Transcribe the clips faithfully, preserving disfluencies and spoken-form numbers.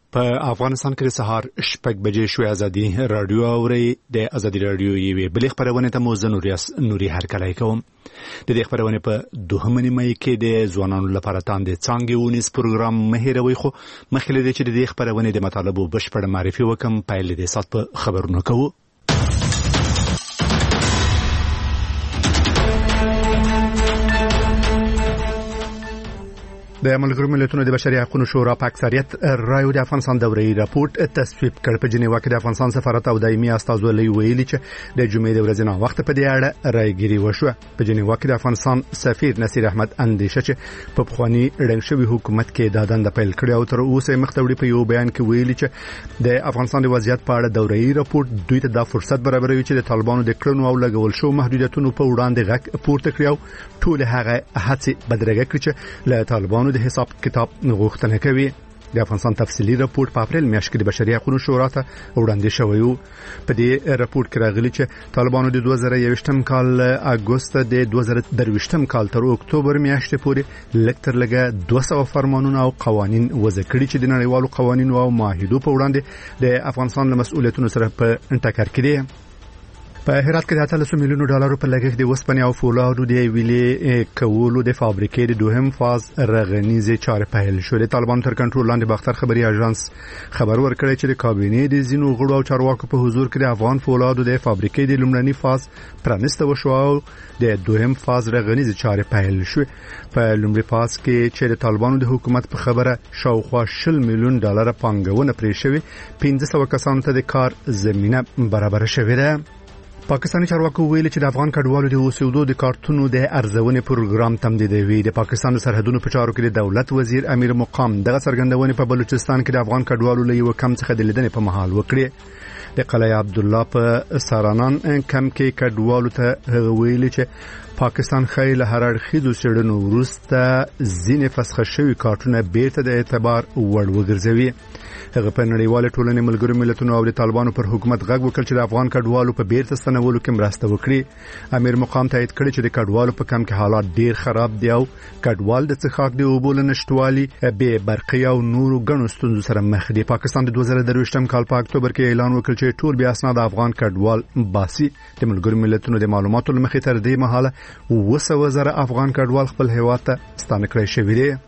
په افغانستان کې د سهار شپږ بجې شوې ازادي رادیو اوري د ازادي رادیو یوې بلې خبرونه ته موزه نوریاس نوري هرکلای کوم د دې خبرونه په دوهمه نیمه کې د ځوانانو لپاره تاند څنګه ونیس پروګرام مهیروي خو مخکې د چې د خبرونه د مطالبو بشپړ معرفي وکم پایل د سات په خبرونه کوو. د ملګرو ملتونو د بشري حقوقو شورا په اکثریت رایو د افغانستان دوري راپورټ تصویب کړ. په جنیوا کې د افغانستان سفارت او دایمي استازولۍ ویلي چې د جمعې د ورځې نه وخت په دې اړه رايګيري وشو. په جنیوا کې د افغانستان سفیر نصیر احمد اندیشه چې په بخوانی رنګ شوی حکومت کې د دند پیل کړی او تر اوسه مختوړي په یو بیان کې ویلي چې د افغانستان د وضعیت په اړه دوري راپورټ دوی ته د فرصت برابروي چې د طالبانو د کړنو او لګول شو محدودیتونو په وړاندې غږ پورته کړي او ټول هغه هڅې بدرګه کړي چې له طالبانو د حساب کتاب غوښتنه کوي. د افغانستان تفصیلی راپور په اپریل میاشت کې د بشري حقوقو شورا ته وړاندې شوی و. په دې راپور کې راغلي چې طالبانو د دوه زره یوویشتم کال اگست د دوه زره درویشتم کال تر اکتوبر میاشتې پورې لکتر لګه دوه سوه فرمانونه او قوانین وضع کړي چې د نړیوالو قوانینو او معاهدو په وړاندې د افغانستان له مسؤلیتونو سره په ټکر کې دي. په هرات کې د اتلس میلیونو ډالرو په لګښت د وسپنې او فولادو د ویلې کولو د فابریکې د دوهم فاز رغنیزې چارې پیل شو. د طالبانو تر کنټرول لاندې باختر خبري اژانس خبر ورکړی چې د کابینې د زینو غړو او چارواکو په حضور کې د افغان فولادو د فابریکې د لومړني فاز پرانسته وشو او د دوهم فاز رغنیزې چارې پیل شو. په لومړي فاز کې چې د طالبانو د حکومت په خبره شاوخوا شل میلیون ډالر پانګونه پرې شوې، پنځه سوه کسانو ته د کار زمينه برابر شوې ده. پاکستاني چارواکو ویل چې د افغان کډوالو د اوسېدو د کارتونو د ارزونې پروګرام تمدیدوي. د پاکستان سرحدونو په چارو کې د دولت وزیر امیر مقام دغه څرګندونه په بلوچستان کې د افغان کډوالو له یو کم څخه د لیدنې په محل وکړي. د قلعه عبدالله په سارانان کم کې کډوالو ته ویل چې پاکستان خیل هر اړخیزو څېړنو وروسته ځینې فسخه شوي کارتونه بیرته د اعتبار وړ وګرځوي. هغه په نړیواله ټولنې ملګرو ملتونو او د طالبانو پر حکومت غږ وکړ چې د افغان کډوالو په بیرته ستنولو کې مرسته وکړي. امیر مقام تایید کړی چې د کډوالو په کم کې حالات ډیر خراب دي او کډوال د څښاک د اوبو له نشټوالي به برقي او نورو ګڼو ستونزو سره مخ دي. پاکستان د دوه زره درویشتم کال په اکتوبر کې اعلان وکړ چې ټول بیا اسناد افغان کډوال باسي. د ملګرو ملتونو د معلوماتو لمخې تر دې مهاله اوه سوه زره افغان کډوال خپل هیواد ته ستانه کړی شوي دي.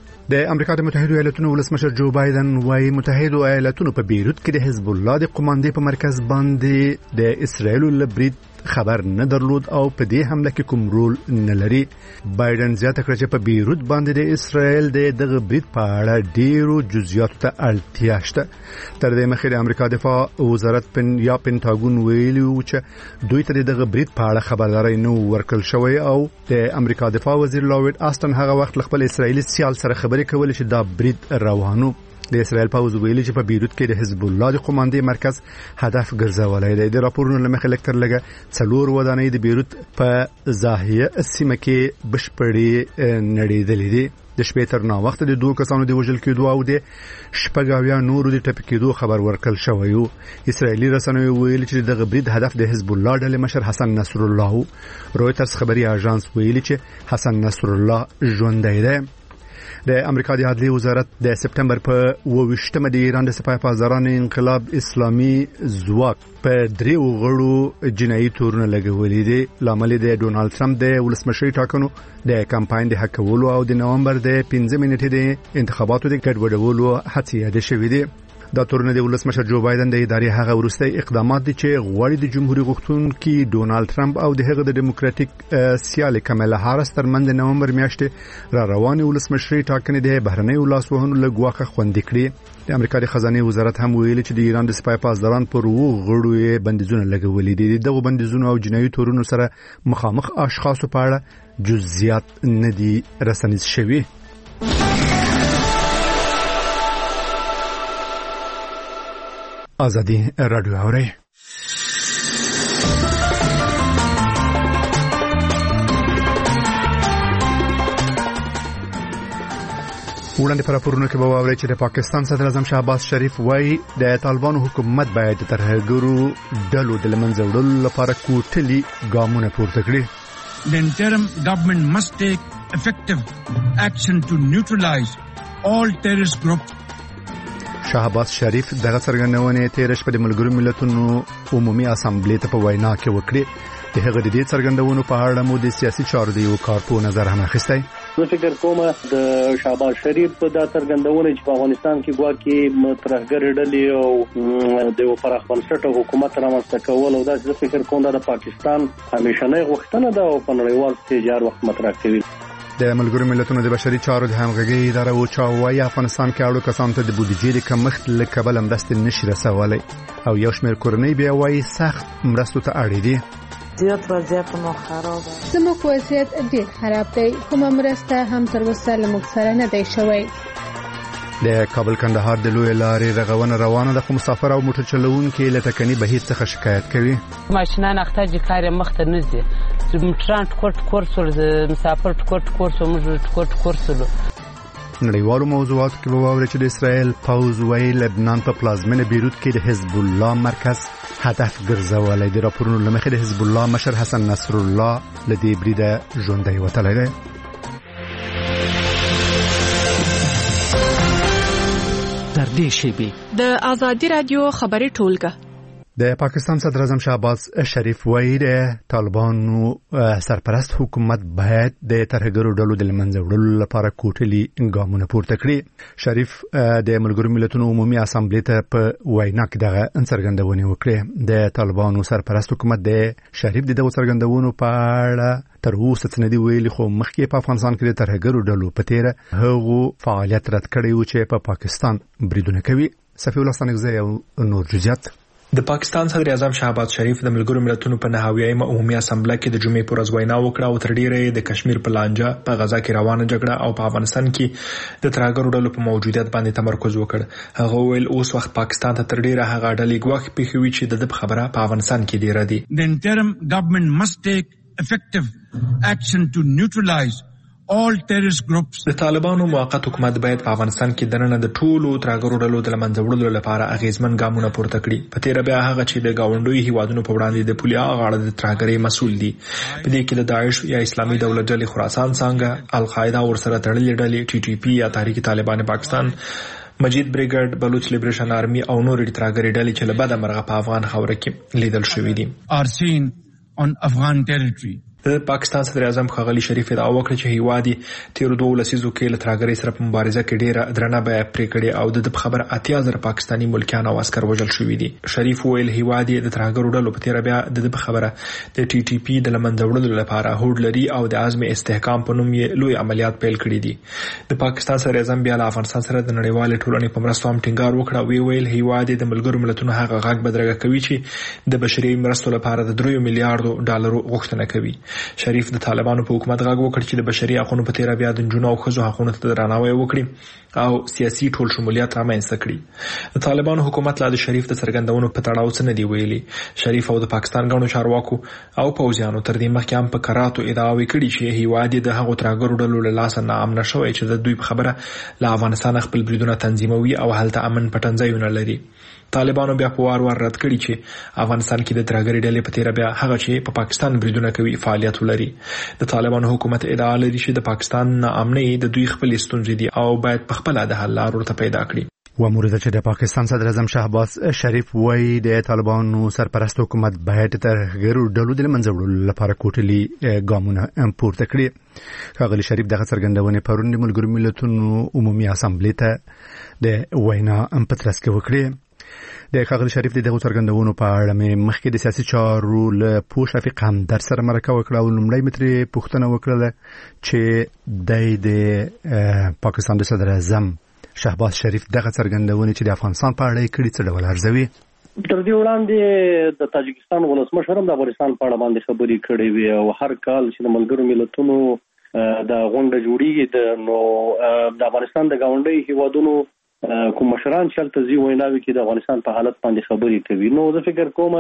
د امریکا د متحده ایالاتونو ولسمشر جو بایدن وايي متحده ایالاتونو په بیروت کې د حزب الله د قوماندې په مرکز باندې د اسرایل لبرید خبر نه درلود او په دې حمله کې کوم رول نه لري. بایدن زیاته کړ چې په بیروت باندې د اسرایل د دغه برید په اړه ډیرو جزئیاتو ته اړتیا شته. تر دې مخکې د امریکا دفاع وزارت پن یا پینټاګون ویلي و چې دوی ته دغه برید په اړه خبرداري نه ورکړل شوې او د امریکا دفاع وزیر لوید آستن هغه وخت خپل اسرایلی سیال سره خبرې کولې چې دا برید روانو. د اسرائیل پوز ویلي چې په بیروت کې د حزب الله د قوماندې مرکز هدف ګرځولای دی. د راپورونو لمخې لکتر لګه څلور ودانۍ د بیروت په زاهیه سیمه کې بشپړې نړیدلې دي. د شپې تر نا وخت د دوه کسانو د وژل کېدو او د شپږاویا نورو د ټپي کېدو خبر ورکړل شوی و. اسرائیلي رسنیو ویلي چې دغه برید هدف د حزب الله ډلې مشر حسن نصر الله. رويټرز خبري اژانس ویلي چې حسن نصر الله ژوندی دی. د امریکا د عدلیې وزارت د سپټمبر په اوویشتمه د ایران د سپاه پاسداران انقلاب اسلامي ځواک په دریو غړو جنایي تورونه لګولې دي. لامل د ډونالد ټرمپ د ولسمشري ټاکنو د کمپاین د حکولو او د نومبر د پنځمې نیټې د انتخاباتو د ګډوډولو هڅې یاد شوې دي. دا تورونه د ولسمشر جو بایدن د ادارې هغه وروستي اقدامات دي چې غواړي د جمهوریت غوښتونکي ډونالد ټرمپ او د هغه د ډیموکراټیک سیال کمالا هاریس ترمنځ د نومبر میاشتې را روانې ولسمشري ټاکنې د بهرنۍ لاسوهنو له ګواښه خوندي کړي. د امریکا د خزانه وزارت هم ویلي چې د ایران د سپاه پاسداران پر وو غړو یې بندیزونه لګولې دي. دغه بندیزونه او جنایي تورونو سره مخامخ اشخاصو په اړه جزئیات نه دي رسنیز شوي. آزادی رادیو اوري وړاندې پر راپورونو کې به واورئ چې د پاکستان صدر اعظم شهباز شریف وايي د طالبانو حکومت باید د ترهګرو ډلو د لمنځه وړلو لپاره کوټلي ګامونه پورته کړي. The interim government must take effective action to neutralize all terrorist groups. شهباز شریف دغه څرګندونه تیر شپه د ملګرو ملتونو عمومي اسامبلې ته په وینا کې وکړه. د هغه د دې څرګندونو په اړه مو د سیاسي چارو د یو کارپو نظر هم اخیستی. زه فکر کوم د شهباز شریف د څرګندونې چې په افغانستان کې ګواکې ترهګر ډلې او د یو پراخ بنسټه حکومت رامنځته کول او دا زه فکر کوم د پاکستان همیشنۍ غوښتنه ده او په نړیوال سټیج هر وخت مطرح کوي. د ملګرو ملتونو د بشري چارو د همغږي اداره او چاوي افغانستان کې اړو کسان ته د بودیجې د کمښت له کبله مرستې نشي رسولای او یو شمېر کورنۍ بیا وايي سخت مرستو ته اړ دي. زیات وضعیت ما خرابه. زموږ وضعیت ډیر خراب دی. کومه مرسته هم تر اوسه له موږ سره نه دی شوی. د کابل کندهار د لوی لارې رغونه روانه ده، خو مسافر او موټر چلوونکي له ټکني بهیر څخه شکایت کوي. ماشینان اخته کار مخته نه دي. موټران ټکټ کورس ول مسافر ټکټ کورس او موږ ټکټ کورس ول. نړیوالو موضوعاتو کې به واوري چې د اسرائیل پوز وی لبنان په پلازمینه بیروت کې د حزب الله مرکز هدف ګرځولای. د راپورونو لمخې د حزب الله مشر حسن نصر الله لدی بریده ژوندۍ وتلی دی. تر دې شیبې د ازادي رادیو خبري ټولګه. د پاکستان صدر اعظم شهباز شریف وایي د طالبانو سرپرست حکومت باید د ترهګرو ډلو د منځه وړلو لپاره کوټلي ګامونه پورته کړي. شریف د ملګرو ملتونو عمومي اسامبلې ته په وینا کې دغه څرګندونه وکړه. د طالبانو سرپرست حکومت د شریف د دغه څرګندونو په اړه تر اوسه څه نه دی ویلي، خو مخکې په افغانستان کې د ترهګرو ډلو په تیره هغو فعالیت رد کړی و چې په پاکستان بریدونه کوي. صفی الله ستانکزی او نور جزئیات. د پاکستان صدر اعظم شهباز شریف د ملګرو ملتونو په نهاویه عمومي اسامبله کې د جمعې پر ورځ وینا وکړه او تر ډیره د کشمیر په لانجه، په غزا کې روانه جګړه او په افغانستان کې د ترهګرو ډلو په موجودیت باندې تمرکز وکړ. هغه ویل اوس وخت پاکستان ته تر ډیره هغه ډلې ګواښ پیښوي چې د دې خبره په افغانستان کې ډیره دي. The interim government must take effective action to neutralize all terrorist groups. د طالبانو موقت حکومت باید په افغانستان کې دننه د ټولو ترهګرو ډلو د منځه وړلو لپاره اغیزمن ګامونه پورته کړي. په تیر بیا هغه چې د گاونډوي هیوادونو په وړاندې د پولیا غاړه د ترهګرۍ مسول دي. په دې کې د داعش یا اسلامي دولت ډلې خراسان څنګه، القاعده او سره تړلې ډلې ټي ټي پی یا تحریک طالبان پاکستان، مجید بریګیډ، بلوچ لیبریشن آرمي او نور ترهګرۍ ډلې چې له بده مرغه په افغان خاوره کې لیدل شوې دي. are seen on Afghan territory. د پاکستان صدر اعظم ښاغلي شریف ادعا وکړه چې هیواد تیر دوه لسیزو کې له ترهګرۍ سره په مبارزه کې ډیره درنه بیه پرې کړې او د خبر اتیا زره پاکستاني ملکیان او عسكر وژل شوي دي. شریف ویل هیواد د ترهګرو ډلو په تیر بیا د خبره د ټي ټي پی د لمنځه وړلو لپاره هوډ لري او د عزم استحکام په نوم یې لوی عملیات پیل کړي دي. د پاکستان صدر اعظم بیا له افغانستان سره د نړیوال ټولنې په مرستو هم ټینګار وکړ او وی ویل هیواد د ملګرو ملتونو هغه غږ بدرګه کوي چې د بشري مرستو لپاره د درې میلیارډ ډالرو غوښتنه کوي. شریف د طالبانو په حکومت غږ وکړ چې د بشري حقوقو په تیر بیا د جنونو او خزو حقوقو ته درناوی وکړي او سیاسي ټول شمولیت رامنځته کړي. د طالبانو حکومت لا د شریف د څرګندونو په تړاو څه نه دی ویلي. شریف او د پاکستان غونډو چارواکو او پوځیانو تر دې مخکې هم په کراتو ادعاوې کړي چې هیواد د هغو ترهګرو ډلو له لاسه ناامن شوی چې د دوی په خبره له افغانستان خپل بریدونه تنظیموي او هلته امن پټنځایونه لري. طالبانو بیا په وار وار رد کړي چې افغانستان کې د ترهګرۍ ډلې په تیر بیا هغه چې په پاکستان بریدونه کوي فعالیت ولري. د طالبانو حکومت ادعا لري چې د پاکستان ناامنۍ د دوی خپل ستونزې دي او باید په خپل د حل لارو ته پیدا کړي. و مورد چې د پاکستان صدر اعظم شهباز شریف وایي د طالبانو سرپرست حکومت باید ترهګرو ډلو د منځه وړلو لپاره کوټلي ګامونه پورته کړي. ښاغلي شریف دغه څرګندونه پرون د ملګرو ملتونو عمومي اسامبلې ته د وینا په ترڅ کې وکړه. د ښاغلي شریف د دغه څرګندونو په اړه مې مخکې د سیاسي چارو له پوه شفیق همدرد سره مرکه وکړه او لومړی مې ترې پوښتنه وکړله چې د پاکستان د صدر اعظم شهباز شریف دغه څرګندونې چې د افغانستان په اړه یې کړي څه ډول ارزوي. تر دې وړاندې د تاجکستان ولسمشر هم د افغانستان په اړه باندې خبرې کړې وي او هر کال چې د ملګرو ملتونو د غونډه جوړیږي نو د افغانستان د گاونډي هیوادونو کوم مشران چې تل زی ویناوي کې د افغانستان په حالت باندې خبرې کوي. نو زه فکر کوم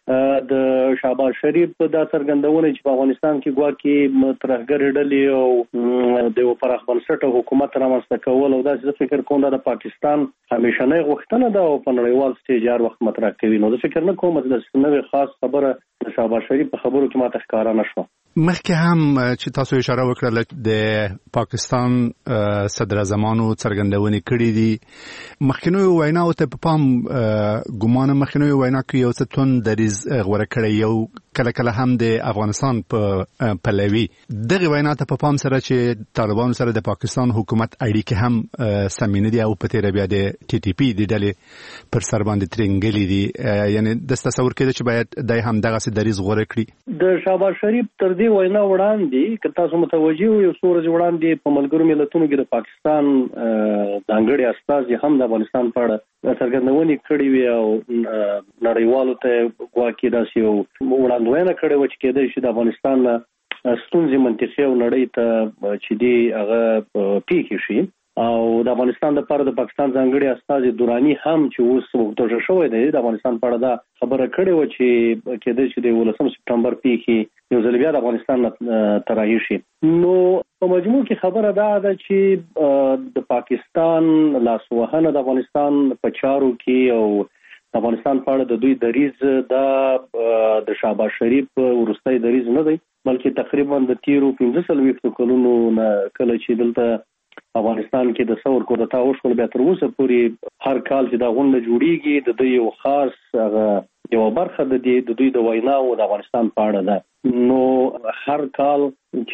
د شهباز شریف د څرګندونه چې په افغانستان کې ګواکې ترهګر ډلې او د یو پراخ بنسټه حکومت رامنځته کول او دا زه فکر کوم د پاکستان همیشنۍ غوښتنه ده او په نړیوال سټیج هر وخت مطرح کوي. نو زه فکر نه کوم چې د نوې خاص خبره د شهباز شریف په خبرو کې ماته ښکارا نشوه. مخکې هم چې تاسو اشاره وکړه د پاکستان صدر اعظمانو څرګندونې کړې دي مخکینو ویناو ته په پام ګمان مخکینو وینا کې یو څه تون دریز غوړه کړی یو کله کله هم د افغانستان په پلوي دغه وینا ته په پام سره چې طالبانو سره د پاکستان حکومت اړیکې هم سمینه دي او په تیر بیا د ټي ټي پی د ډلې پر سر باندې ترنګلې دي یعنی د تصور کېده چې باید دای هم دغه سي دریز غوړه کړی د شهباز شریف تر دې وینا وړاندې که تاسو متوجه یو سورج وړاندې په ملګرو ملتونو کې د پاکستان ځانګړي استازي هم د افغانستان په اړه څرګندونې کړې وي او نړیوالو ته ګواکې داسې یو وړاندوینه کړې وه چې کېدای شي د افغانستان ستونزې منطقي او نړۍ ته چې دی هغه پیښې شي او د افغانستان لپاره د پاکستان ځانګړي استازي دوراني هم چې اوس وګتوجه شوی دی د افغانستان په اړه دا خبره کړې وه چې کېدای شي د ولسم سپټمبر پیښې یو ځل بیا د افغانستان ته رایې شي. نو په مجموع کې خبره دا ده چې د پاکستان لاسوهنه د افغانستان په چارو کې او د افغانستان په اړه د دوی دریز دا د شهباز شریف وروستی دریز نه دی بلکې تقریبا د تیرو پنځه څلوېښتو کلونو نه کله چې دلته افغانستان کې د ثور کودتا وشول بیا تر اوسه پورې هر کال چې دا غونډه جوړیږي د دوی یو خاص هغه یو برخه د دې د دوی د ویناو د افغانستان په اړه ده. نو هر کال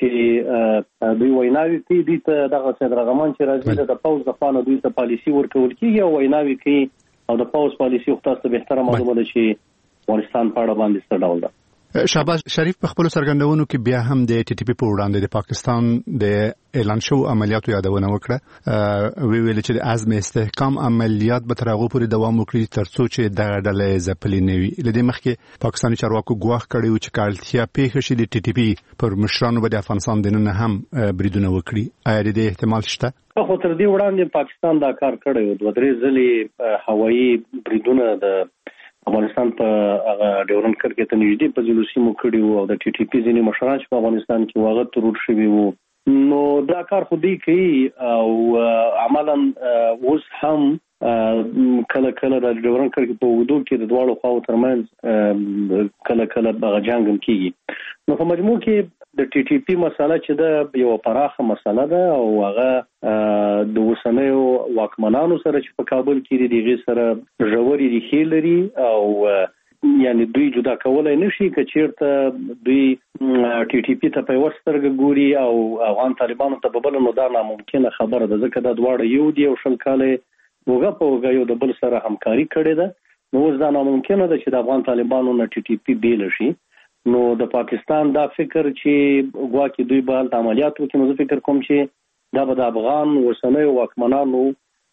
چې دوی ویناوي کوي دوی ته دغه صدراعظمان چې راځي د پوز د خوا نه دوی ته پالیسي ورکول کېږي او ویناوي کوي او د پوز پالیسي خو تاسو به احترام معلومه ده چې افغانستان په اړه باندې څه ډول ده. شهباز شریف په خپل سرګندونو کې بیا هم د ټي ټي پی په وړاندې د پاکستان د اعلان شو عملیاتو یادونه وکړه وی ویل چې د عزم استحکام عملیات به تر هغه پورې دوام وکړي ترڅو چې د ډلې ځپلې نه وي. لدې مخکې پاکستاني چارواکو ګواښ کړی و چې کالتیا پیښه شي د ټي ټي پی پر مشرانو به د افغانستان دننه هم بریدونه وکړي. آیا د احتمال شته؟ خو تر دې وړاندې پاکستان دا کار کړی و دوه درې ځلې هوایي بریدونه د افغانستان په هغه ډیورنډ کرښې ته نږدې په ځینو سیمو کړي وو او د ټي ټي پی ځینې مشران چې په افغانستان کې واغه ترور شوي وو. نو دا کار خو دوی کوي او عملا اوس هم کله کله د ډیورنډ کرښې په اوږدو کې د دواړو خواو ترمنځ کله کله هغه جنګ هم کېږي. نو په مجموع کې د ټي ټي پی مسله چې ده یو پراخه مسله ده او هغه د اوسنیو واکمنانو سره چې په کابل کې دي دغه سره ژورې ریښې لري او یعنی دوی جدا کولای نشي که چیرته دوی ټي ټي پی ته په وسترګ ګوري او افغان طالبانو ته ببل نو دا ناممکنه خبره ده ځکه دا دواړه یو دی او شل کاله وګه په وګه یو د بل سره همکاري کړې ده. نو اوس دا ناممکنه ده چې د افغان طالبانو نه ټي ټي پی بیل شي. نو د پاکستان دا فکر چې ګواکې دوی به هلته عملیات وکړي نو زه فکر کوم چې دا به د افغان اوسنیو واکمنانو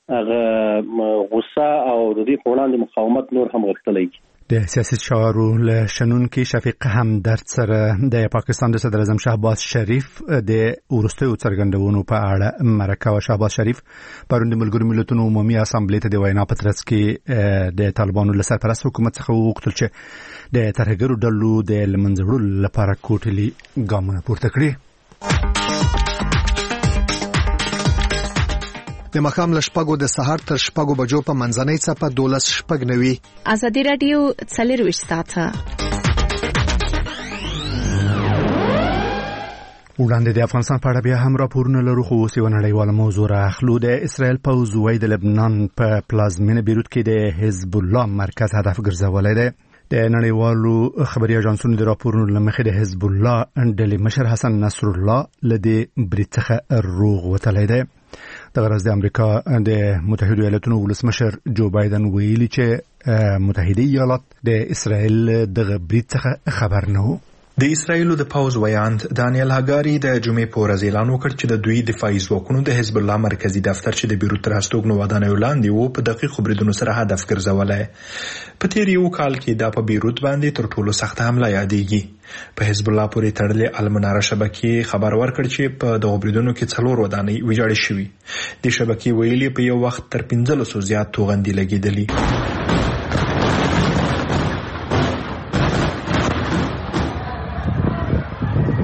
هغه غوسه او د دې په وړاندې مقاومت نور هم غښتلی کړي. د سیاسي چارو له شنونکي شفیق همدرد سره د پاکستان د صدر اعظم شهباز شریف د وروستیو څرګندونو په اړه مرکه و. شهباز شریف پرون د ملګرو ملتونو عمومي اسامبلې ته د وینا په ترڅ کې د طالبانو له سرپرست حکومت څخه وغوښتل چې د ترهګرو ډلو د له منځه وړلو لپاره کوټلي ګامونه پورته کړي. د مخام لشپګو د سحر تر شپګو بجو په منځنۍ څپه دولس شپګ نوي. ازادي رادیو څلرويشت ساعته وړاندې د افغانستان په اړه بیا هم راپورونه لرو خو اوس یو نړیواله موضوع راخلو. د اسرائیل پوځ وايي د لبنان په پلازمینه بیروت کې د حزب الله مرکز هدف ګرځولای دی. د نړیوالو خبري اژانسونو د راپورونو لمخې د حزب الله ډلې مشر حسن نصر الله لدی بریټخه روغ وتلی دی. د غرض د امریکا د متحده ایالاتونو ولسمشر جو بایدن ویلي چې متحده ایالات د اسرائیل د برید څخه خبر نه وو. د اسرائیل د پاوز ویاند دانیل هاګاری د جمعې په ورځ اعلان وکړ چې د دوی دفاعي ځواکونو د حزب الله مرکزی دفتر چې د بیروت تر هستوګنو ودانیو لاندې وو په دقیق بریدونو سره هدف ګرځولای. په تیر یو کال کې دا په بیروت باندې تر ټولو سخت حمله یادېږي. په حزب الله پورې تړلې المناره شبکې خبر ورکړ چې په دغه بریدونو کې څلور ودانۍ ویجاړې شوې. د شبکې ویلي په یو وخت تر پنځه سوه زیات توغندي لګېدلې.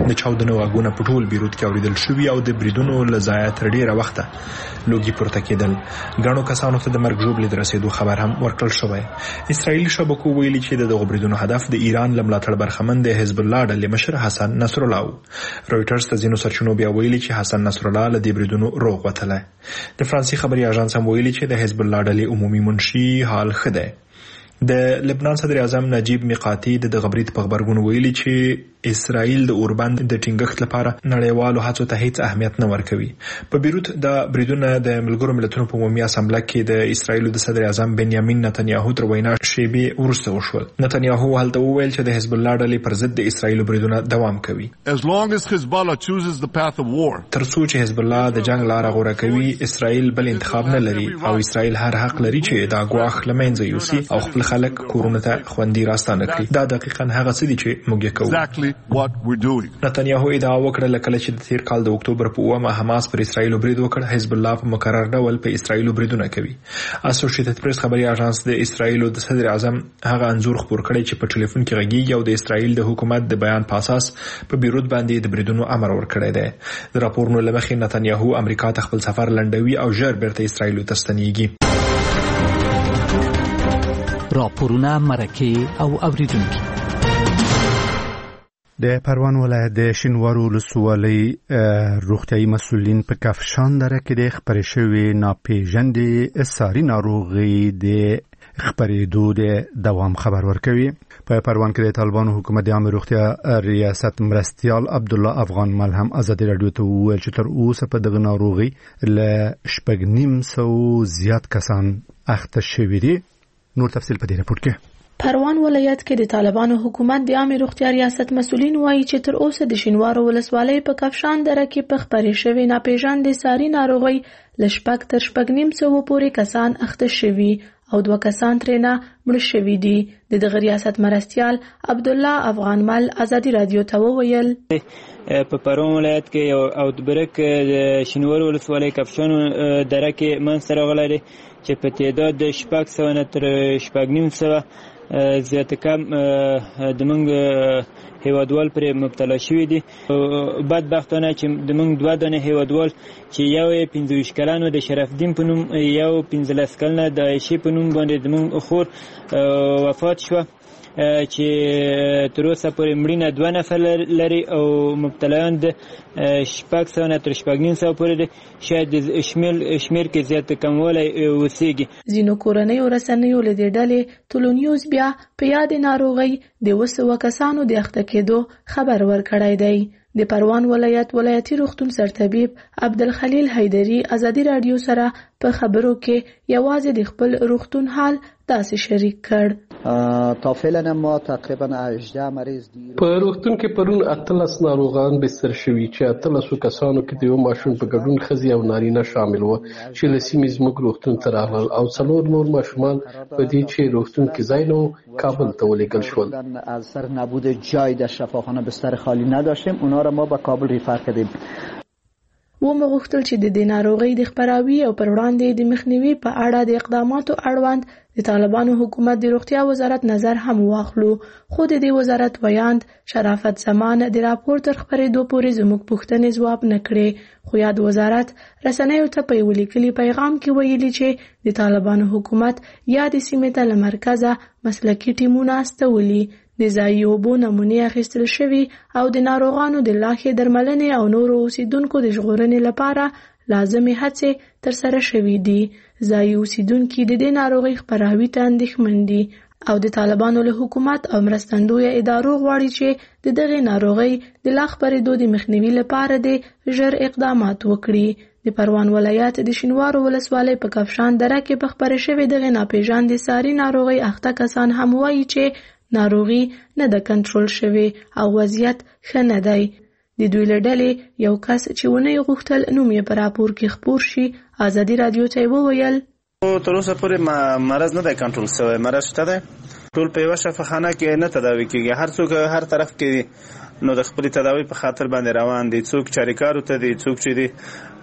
د چاودنو غږونه په ټول بیروت کې اوریدل شوي او د بریدونو له ځایه تر ډیره وخته لوګي پورته کېدل. ګڼو کسانو ته د مرګ ژوبلې د رسېدو خبر هم ورکړل شوی. اسرائیلي شبکو ویلي چې د دغو بریدونو هدف د ایران له ملاتړ برخمن د حزب الله ډلې مشر حسن نصرالله و. رویټرز ته ځینو سرچینو بیا ویلي چې حسن نصرالله له دې بریدونو روغ وتلی. د فرانسې خبري اژانس هم ویلي چې د حزب الله ډلې عمومي منشي حال ښه دی. د لبنان صدر اعظم نجیب میقاتي د غبرګون په خبرګون ویلي چې اسرائیل د اوربند د ټینګښت لپاره نړیوالو هڅو ته هیڅ اهمیت نه ورکوي. په بیروت د بریدونه د ملګرو ملتونو په عمومي اسامبله کې د اسرائیل د صدر اعظم بنیامین نتنیاهو تر وینا شیبې وروسته وشول. نتنیاهو هلته وویل چې د حزب الله ډلې پر ضد د اسرائیل بریدونه دوام کوي. As long as Hezbollah chooses the path of war, تر څو چې حزب الله د جنگ لار غوره کوي، اسرائیل بل انتخاب نه لري او اسرائیل هر حق لري چې دا ګواښ لمنځه یوسي او خپل خلک کورونه ته خوندي راستانه کړي. دا دقیقاً هغه څه دي چې موږ یې کوو. Exactly what we're doing. نتنیاهو ادعا وکړه کله چې د تیر کال د اکتوبر په اومه حماس پر اسرائیل برید وکړ، حزب الله په مکرر ډول په اسرائیل بریدونه کوي. اسوسییټډ پریس خبري اژانس د اسرائیل د صدر اعظم هغه انزور خبر کړی چې په ټلیفون کې غږیږي او د اسرائیل د حکومت د بیان په اساس په بیروت باندې د بریدونو امر ورکړی دی. د راپورونو لمخې نتنیاهو امریکا ته خپل سفر لنډوي او ژر بیرته اسرائیل ته ستنیږي. راپورونه مرکه او اوریدونکي. د پروان ولایت د شینوارو ولسوالۍ روغتیايي مسؤلین په کفشان دره کې د خپرې شوې ناپېژندې ساري ناروغۍ د خپرېدو د دوام خبر ورکوي. په پروان کې د طالبانو حکومت د عامه روغتیا ریاست مرستیال عبدالله افغان مل هم ازادي رادیو ته وویل چې تر اوسه په دغه ناروغۍ له شپږ نیم سوه زیات کسان اخته شوي دي. نور تفصیل په دې راپور کې. پروان ولایت کې د طالبانو حکومت د عامه روغتیا ریاست مسؤلین وایي چې تر اوسه د شینوارو ولسوالۍ په کفشان دره کې په خپرې شوې ناپېژندې ساري ناروغۍ له شپږ تر شپږ نیم سوه پورې کسان اخته شوي او دوه کسان ترېنه مړه شوي دي. د دغه ریاست مرستیال عبدالله افغان مل ازادي رادیو ته وویل په پروان ولایت کې یو اوتبریک د شینوارو ولسوالۍ کفشان دره کې منځته راغلی دی چې په تعداد د شپږ سوه نه تر شپږ نیم سوه زیاته کم د موږ هیوادوال پر مبتلا شوي دي. بدبختانه چې د موږ دوه دانه هیوادوال چې یو یې پنځه ویشت کلن و د شرفدین په نوم، یو پنځلس کلنه د عایشې په نوم باندې د موږ خور وفات شوه چې تر اوسه پورې مړینه دوه نفر لري او مبتلایان د شپږ سوه نه تر شپږ نیم سوه پورې دي. شاید د شمېر کې زیات کموالی وسیږي. ځینو کورنیو رسنیو له دې ډلې طلوع نیوز بیا په یادې ناروغۍ د اوه سوه کسانو د اخته کېدو خبر ورکړی دی. د پروان ولایت ولایتي روغتون سرطبیب عبدالخلیل حیدري ازادي رادیو سره په خبرو کې یوازې د خپل روغتون حال داسې شریک کړ. تا فعلا ما تقریبا هجده مریض دي. په روغتون کې پرون اتلس ناروغان بستر شوي چې اتلسو کسانو کې د یو ماشوم په ګډون ښځې او نارینه شامل وو چې له سیمې زموږ روغتون ته راغلل او څلور نور ماشومان په دې چې روغتون کې ځای نه و کابل ته ولېږل شول. از سر نبود جای در شفاخانه بستر خالی نداشتیم، اونا را ما به کابل ریفر کردیم. و مو غوښتل چې د دې ناروغۍ د خپراوي او پر وړاندې د مخنیوي په اړه د اقداماتو اړوند د طالبانو حکومت د روغتیا وزارت نظر هم واخلو، خو د دې وزارت ویاند شرافت زمان د راپور تر خپرېدو پورې زموږ پوښتنې ځواب نه کړې. خو یاد وزارت رسنیو ته په یوه لیکلي پیغام کې ویلي چې د طالبانو حکومت یادې سیمې ته له مرکزه مسلکي ټیمونه استولي، د ځایي اوبو نمونې اخیستل شوي او د ناروغانو د لاښې درملنې او نورو اوسیدونکو د ژغورنې لپاره لازمې هڅې ترسره شوي دي. ځایي اوسیدونکي د دې ناروغۍ خپراوي ته اندېښمن دي او د طالبانو له حکومت او مرستندویه ادارو غواړي چې د دغې ناروغۍ د لا خپرېدو د مخنیوي لپاره د ژر اقدامات وکړي. د پروان ولایت د شینوارو ولسوالۍ په کفشان دره کې په خپرې شوې دغې ناپېژندې ساري ناروغۍ اخته کسان هم وایي چې ناروغي نه ده کنټرول شوې او وضعیت ښه نه دی. د دوی له ډلې یو کس چې ونه یې غوښتل نوم یې په راپور کې خپور شي ازادي رادیو ته یې وویل تر اوسه پورې مرض نه دی کنټرول شوی. مرض شته دی، ټول په یوه شفاخانه کې نه تداوي کېږي. هر څوک هر طرف کې نو د خپلې تداوي په خاطر باندې روان دي. څوک چاریکارو ته دي، څوک چې دي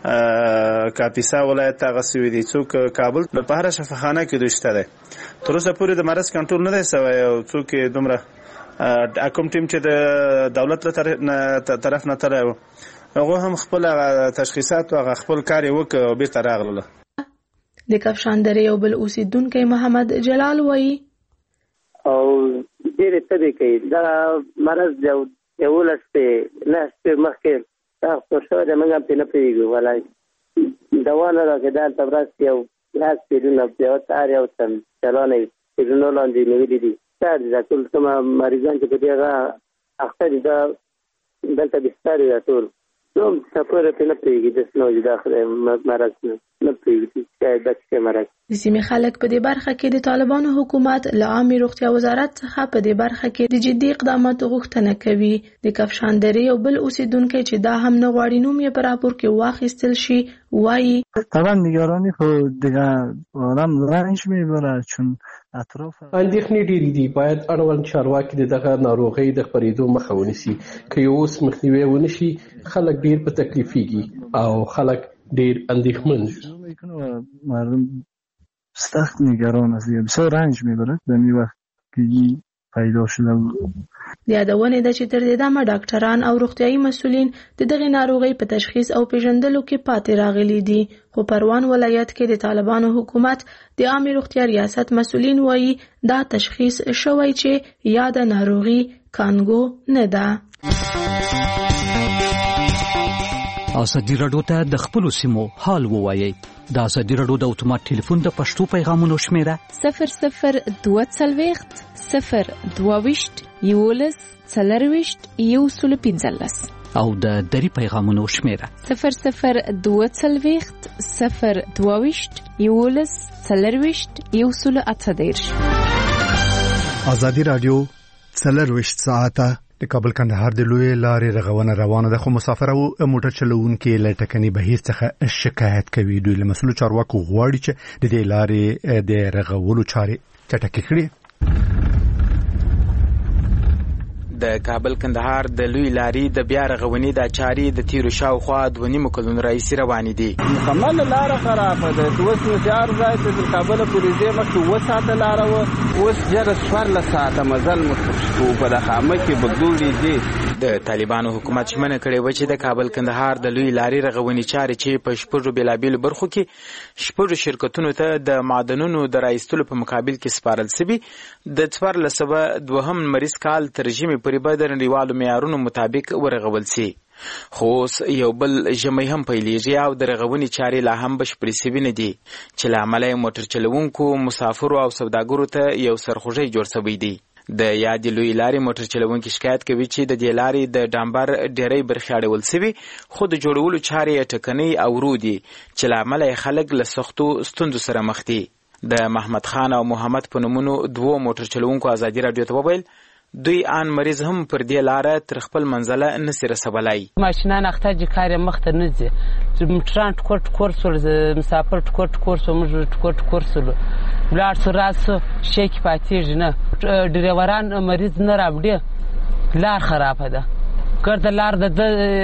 کاپیسا ولایت ته غسوي دي، څوک کابل. په هر شفاخانه کې دوی شته دی. تر اوسه پورې د مرض کنټرول نه دی شوی او څوک دومره کوم ټیم چې د دولت له طرف نه تر هغه هم خپل تشخیصات او خپل کار وکړ او بیرته راغله. د کفشان درې یو بل اوسیدونکو محمد جلال وایي او ډېر څه کوي دا مرز یو یو لسته نه مخکې تاسو سره موږ په نه پیګو ولای دا ونه راځي دا تبرس یو لاس پیډونه په تار یو تم چلونه پیډونو لاندې نیولې دي دا د ټول کوم مریضان چې دغه اخته دا دلته بستر یا ټول نو سفر په نه پیږي د سنو داخله مرز نه پیږي چې د څه مرز د سیمې خلک په دې برخه کې د طالبانو حکومت له عامه روغتیا وزارت څخه په دې برخه کې د جدي اقداماتو غوښتنه کوي. د کفشان درې یو بل اوسیدونکو چې دا هم نه غواړي نوم یې په راپور کې واخیستل شي وایي طبعا نگرانی خو دیگه آدم رنج میبره چون اطراف اندېښنې ډېرې دي. باید اړوند چارواکي د دغه ناروغۍ د خپرېدو مخه ونیسي. که یې اوس مخنیوی ونه شي خلک ډېر په تکلیفیږي او خلک ډېر اندېښمن شي. مردم سخت نگران است، بسیار رنج میبره به می وقت که پیدا شده بود. د یادونه ده چې تر دې دمه ډاکټران او روغتیايي مسؤلین د دغه ناروغۍ په تشخیص او پیژندلو کې پاتې راغلي دي. خو پروان ولایت کې د طالبانو حکومت د عامه روغتیا ریاست مسؤلین وایي دا تشخیص شوی چې یا د ناروغي کانګو نه ده. ازادي راډیو ته د خپلو سیمو حال ووایي. د ازادي راډیو د اتومات ټلیفون د پښتو پیغامونو شمیره صفر صفر دوه څلوېښت صفر دوه ویشت یولس څلرویشت یو سل پنځلس او د دری پیغامونو شمیره صفر صفر دوه څلوېښت صفر دوه ویشت یولس څلرویشت یو سل اته دېرش. ازادي راډیو څلرویشت ساعته د کابل کندهار د لوی لارې رغونه روانه ده، خو مسافر او موټر چلوونکي له ټکني بهیر څخه شکایت کوي. دوی له مسؤل چارواکو غواړي چې د دې لارې د رغولو چارې چټکې کړي. د کابل کندهار د لوی لارې د بیا رغونې د چارې د تیرو شاوخوا دوه نیمو کلونو راهیسې روانې دي. مکمل لاره خرابه ده. د اوس مشار ځای ته تر کابله پورې ځې مخکې اووه ساعته لاره وه، اوس جګه څوارلس ساعته مزل مو په د خامه کې به ګورې ځې. د طالبانو حکومت ژمنه کړې وه چې د کابل کندهار د لوی لارې رغونې چارې چې په شپږو بېلابېلو برخو کې شپږو شرکتونو ته د معدنونو د رایستلو په مقابل کې سپارل سوي د څوارلس سوه دوهم لمریز کال تر ژمي پورې به د نړیوالو معیارونو مطابق ورغول سي. خو اوس یو بل ژمی هم پیلېږي او د رغونې چارې لا هم بشپړې سوي نه دي چې له امله یې موټر چلوونکو، مسافرو او سوداګرو ته یو سرخوږی جوړ سوی دی. د یادې لوی لارې موټر چلوونکي شکایت کوي چې د دې لارې د ډامبر ډېری برخې اړول سوي، خو د جوړولو چارې یې ټکنۍ او ورو دي چې له امله یې خلک له سختو ستونزو سره مخ دي. د محمد خان او محمد په نومونو دوو موټر چلوونکو ازادي راډیو ته وویل دوی آن مریض هم پر دې لاره تر خپل منزله نسی رسولای. ماشینان اخته چې کار مخته نه ځي، موټران ټکور ټکور سول، مسافر ټکور ټکور سول، موږ ټکور ټکور سول، ولاړ سو راسو شیک پاتېږي نه، ډریوران مریض نه راوړي، لار خرابه ده. ګرد لار د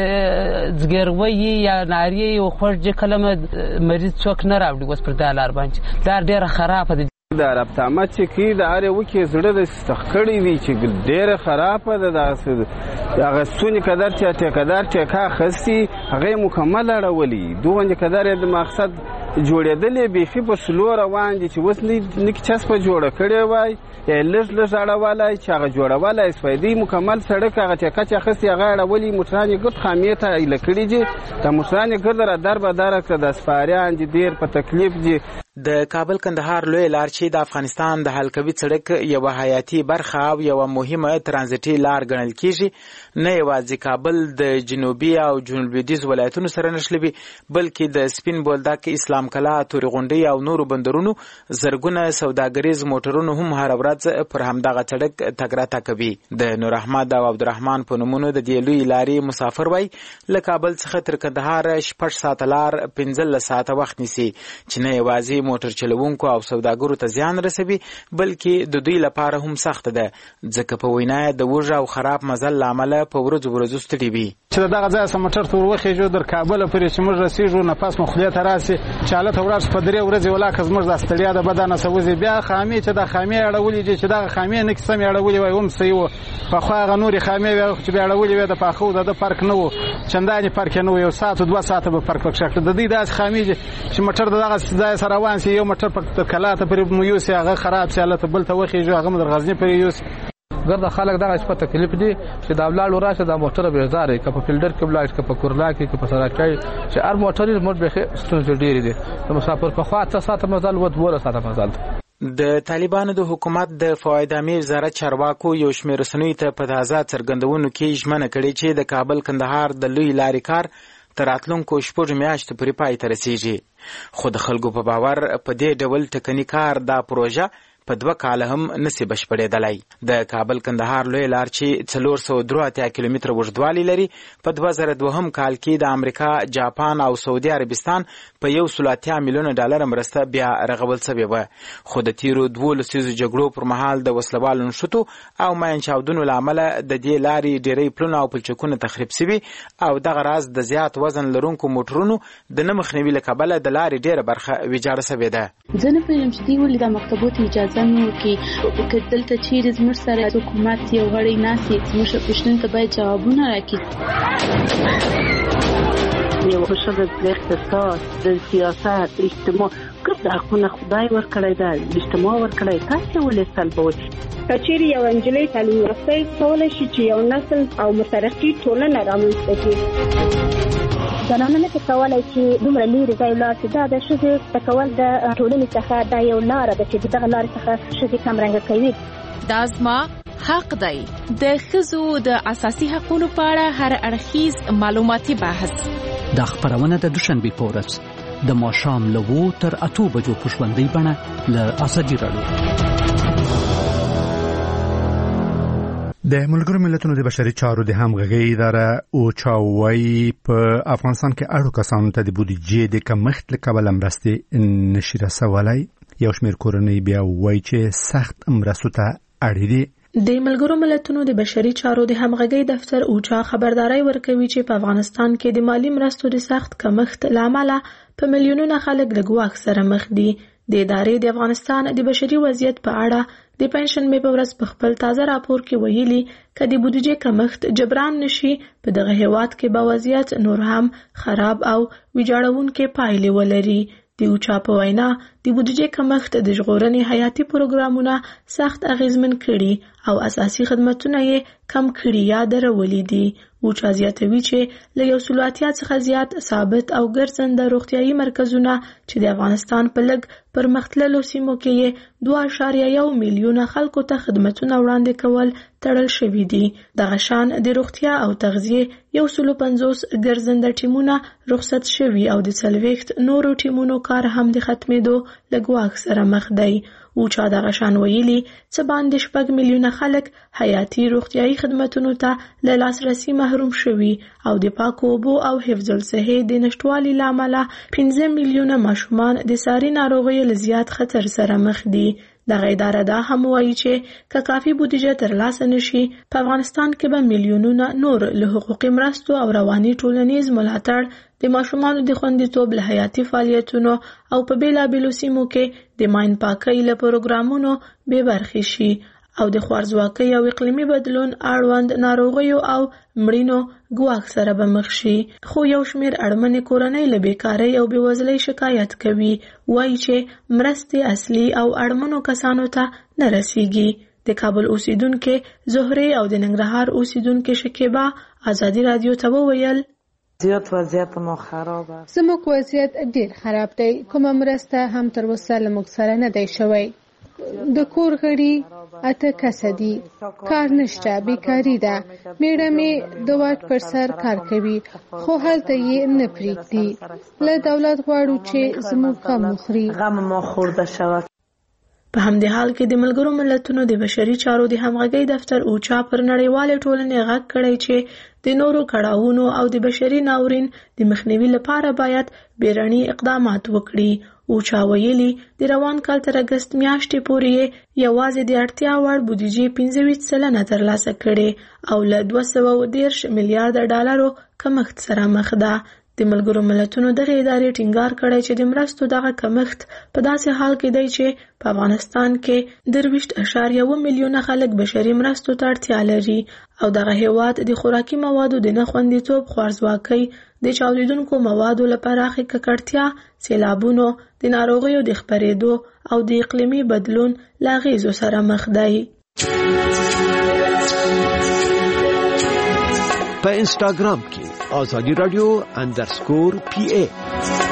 زګروي یا ناری او خوږ کلمه مریض څوک نه راوړي اوس پر دا لار باندې. لار ډیره خرابه ده. د رابطه چې کی د اړ وکي زړه د سختړی وی چې ډیره خرابه ده. د هغه سونی قدر چې ټیکدار چې کا خسي هغه مکمل اړولي دوه قدر د مقصد جوړېدلې بيخي په سلو روان دي چې وس نه کی چس په جوړه کړي وای لږ لږ اړولای چې هغه جوړولای سپېدی مکمل سړک هغه چې کچا خسي هغه اړولي موټرانې ګټ خامیته لکړي دي د موټرانې ګردره دربه درکته د سپاریان دي ډیر په تکلیف دي. د کابل کندهار لوی لار چې د افغانستان د حلقوي سړک یو حیاتي برخه او یو مهمه ترانزیتي لار ګڼل کیږي، نه یوازې کابل د جنوبي او جنوب لویدیځ ولایتونو سره نښلوي بلکې د سپین بولدک، اسلام کلا، تورې غونډۍ او نورو بندرونو زرګونه سوداګریز موټرونو هم هر ورځ پر همدغه سړک تګ راتګ کوي. د نور احمد او عبدالرحمن په نومونو د دې لوی لارې مسافر وای له کابل څخه تر کندهار شپږ ساعته لار پنځلس ساعته وخت نیسي چې نه یوازې موټر چلوونکو او سوداګرو ته زیان رسوي بلکې د دوی لپاره هم سخت ده ځکه په وینا د وژه او خراب مزل لامل په ورځو ورځو ستړي وي چې دغه ځای سم موټر تور وخېږو در کابل پورې چې موږ رسیږو نفس مو خدای ته راسي چاله ته ورځ په درې ورځې ولا که زموږ د ستړیا د بدن سوځي بیا خامي چې د خامي اړولې دي چې دغه خامي نه کیسه مې اړولې وای هم صحیح و په خو هغه نورې خامي چې بیا اړولې وای د پاخو د پارک نه و چندانې پارک نه و یو ساعت دوه ساعت به پارک پکښ د دې داس خامي چې موټر دغه ځای سره روان سي یو موټر په کلاته پرې مو یو سي هغه خراب سي الله ته بل ته وخېږو هغه مدر غزنی پرې یو ګرد خلک دغه شپه تکلیف دي چې دا بلاړ راشه د موټر به زارې ک په فیلډر کې بلاړ ک په کورلا کې ک په سراکای چې هر موټر موټ به ستونزې ډېرې دي د مسافر په خوا ته ساته مزل و دوه ساته مزل د طالبانو د حکومت د فواید امیر وزارت چارواکو یو شمېر رسنیو ته په تازه څرګندونو کې ژمنه کړې چې د کابل کندهار د لوی لارې کار تر راتلونکو شپږ میاشتو پورې پای ته رسیږي خو د خلکو په باور په دې ډول ټکني کار دا پروژه په دوه کاله هم نسی بشپړېدلی د کابل کندهار لوی لار چې څلور سوه درې اتیا کیلومتره اوږدوالی لري په دوه زره دوهم کال کې د امریکا جاپان او سعودي عربستان په یو سل اتیا میلیونه ډالر مرسته بیا رغول شوې وه خو د تیرو دوو لسیزو جګړو پر مهال د وسلوالو نښتو او ماین چاودنو له امله د دې لارې ډېری پلونه او پلچکونه تخریب سوي او دغه راز د زیات وزن لرونکو موټرونو د نه مخنیوي له کبله د لارې ډېره برخه ویجاړه سوې ده زه نه پوهېږم چې دوی ولې دا مکتبو ته اجازه نه ورکوي که دلته چیرې زموږ سره حکومت یو غړی ناست وي زموږ پوښتنو ته باید جوابونه راکړي یو ښه د اقتصاد د سیاست اجتماع ګرد حقونه خدای ورکړی ده اجتماع ورکړی تاسې ولې سلبوئ که چیرې یوه نجلۍ تعلیم یافته کولی شي چې یو نسل او مترقي ټولنه رامنځته کړي زنانه نه کولی چې دومره لرې ځای ولاړ شي دا د ښځې زده کول د ټولنې څخه دا یو لاره ده چې دغه لارې څخه ښځې کمرنګه کوي دا زما حق دی د ښځو د اساسي حقوقو په اړه هر اړخیز معلوماتي بحث دا خبرونه د دوشنبه په ورځ د ماښام له اوو تر اتو بجو په ژوندۍ بڼه له ازادي راډیو د ملګرو ملتونو د بشري چارو د همغږۍ اداره اوچا وايي په افغانستان کې اړو کسانو ته د بودیجې د کمښت له کبله مرستې نشي رسولی یو شمېر کورنۍ بیا وایي چې سخت مرستو ته اړ دي د ملګرو ملتونو د بشري چارو د همغږۍ دفتر اوچا خبرداري ورکوي چې په افغانستان کې د مالی مرستو د سخت کمښت له امله په میلیونونو خلک له ګواښ سره مخ دي د ادارې د افغانستان د بشري وضعیت په اړه د پنځشنبه په ورځ په خپل تازه راپور کې ویلي چې د بودیجې کمښت جبران نشي په دغه هیواد کې به وضعیت نور هم خراب او ویجاړونکې پایلې ولري د اوچا په وینا د بودیجې کمښت د ژغورنې حیاتي پروګرامونه سخت اغیزمن کړي او اساسي خدماتونه یې کم کړي یا درولې دي اوچا زیاتوي چې له یو سل اتیا څخه زیات ثابت او ګرځنده روغتیايي مرکزونه چې د افغانستان په لږ پرمختللو سیمو کې یې دوه اعشاریه یو میلیونه خلکو ته خدمتونه وړاندې کول تړل شوي دي دغه شان د روغتیا او تغذیې یو سل پنځوس ګرځنده ټیمونه رخصت شوي او د څلوېښت نورو ټیمونو کار هم د ختمېدو له ګواښ سره مخ دی اوچا دغه شان ویلي څه باندې شپږ میلیونه خلک حیاتي روغتیايي خدمتونو ته له لاسرسي محروم شوي او د پاکو اوبو او حفظ الصحې د نشټوالي له امله پنځه میلیونه ماشومان د ساري ناروغیو له زیات خطر سره مخ دي دغه اداره دا هم وایي چې که کافي بودیجه ترلاسه نشي په افغانستان کې به میلیونونه نور له حقوقي مرستو او رواني ټولنیز ملاتړ د ماشومانو د خوندیتوب له حیاتي فعالیتونو او په بیلابیلو سیمو کې د ماین پاکۍ له پروګرامونو بې برخې شي او د خوارځواکۍ او اقلیمي بدلون اړوند ناروغیو او مړینو ګواښ سره به مخ شي خو یو شمېر اړمنې کورنۍ له بیکارۍ او بېوزلۍ شکایت کوي وایي چې مرستې اصلي او اړمنو کسانو ته نه رسیږي د کابل اوسیدونکې زهرې او د ننګرهار اوسیدونکې شکیبا ازادي رادیو ته وویل زیات وضعیت ما خراب است زموږ وضعیت ډیر خراب دی کومه مرسته هم تر اوسه له موږ سره نه دی شوی د کور غړي اته کسه دي کار نشته بیکاری ده میړه مې د واټ پر سر کار کوي خو هلته یې نه پریږدي له دولت غواړو چې زموږ غم وخوري غم ما خورده شود په همدې حال کې د ملګرو ملتونو د بشري چارو د همغږۍ دفتر اوچا پر نړیوالې ټولنې غږ کړی چې د نورو کړاوونو او د بشري ناورین د مخنیوي لپاره باید بیړني اقدامات وکړي اوچا ویلي د روان کال تر اګست میاشتې پورې یوازې د اړتیا وړ بودیجې پنځه ویشت سلنه ترلاسه کړې او له دوه سوه دېرش میلیارډ ډالرو کمښت سره مخ ده. د ملګرو ملتونو دغه ادارې ټینګار کړی چې د مرستو دغه کمښت په داسې حال کې دی چې په افغانستان کې درویشت اعشاریه اوه میلیونه خلک بشري مرستو ته اړتیا لري او دغه هیواد د خوراکي موادو د نه خوندیتوب، خوارځواکۍ، د چاودیدونکو موادو له پراخې ککړتیا، سیلابونو، د ناروغیو د خپرېدو او د اقلیمي بدلون له اغېزو سره مخ دی. په انسټاګرام کې آزادي رادیو اندرسکور پی ای